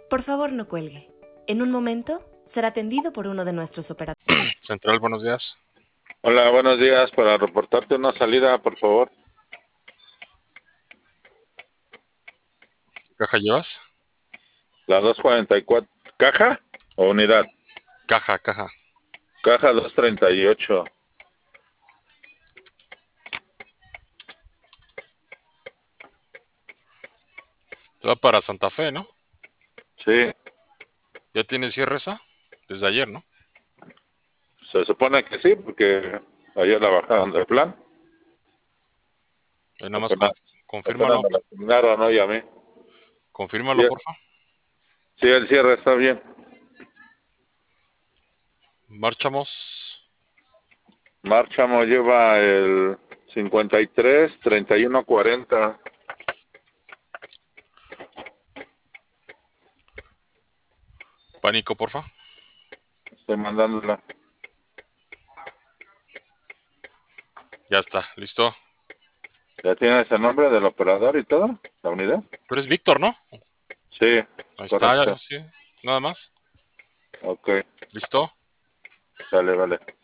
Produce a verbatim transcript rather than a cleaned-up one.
Por favor, no cuelgue. En un momento será atendido por uno de nuestros operadores. Central, buenos días. Hola, buenos días. Para reportarte una salida, por favor. ¿Qué caja llevas? La doscientos cuarenta y cuatro. ¿Caja o unidad? Caja, caja. Caja doscientos treinta y ocho. Va para Santa Fe, ¿no? Sí, ¿Ya tiene cierre esa? Desde ayer, ¿no? se supone que sí, porque ayer la bajaron del plan. Eh, nada más Apenas, con- apenas confírmalo. me la asignaron hoy a mí. Confírmalo, Sí, porfa. sí, el cierre está bien. Marchamos. Márchamo lleva el cincuenta y tres, treinta y uno, cuarenta. Pánico, porfa. Estoy mandándola. Ya está, listo. ¿Ya tienes el nombre del operador y todo? ¿La unidad? Tú eres Víctor, ¿no? Sí, Ahí está, ya, correcto. sí. Nada más. Ok, ¿Listo? sale, vale.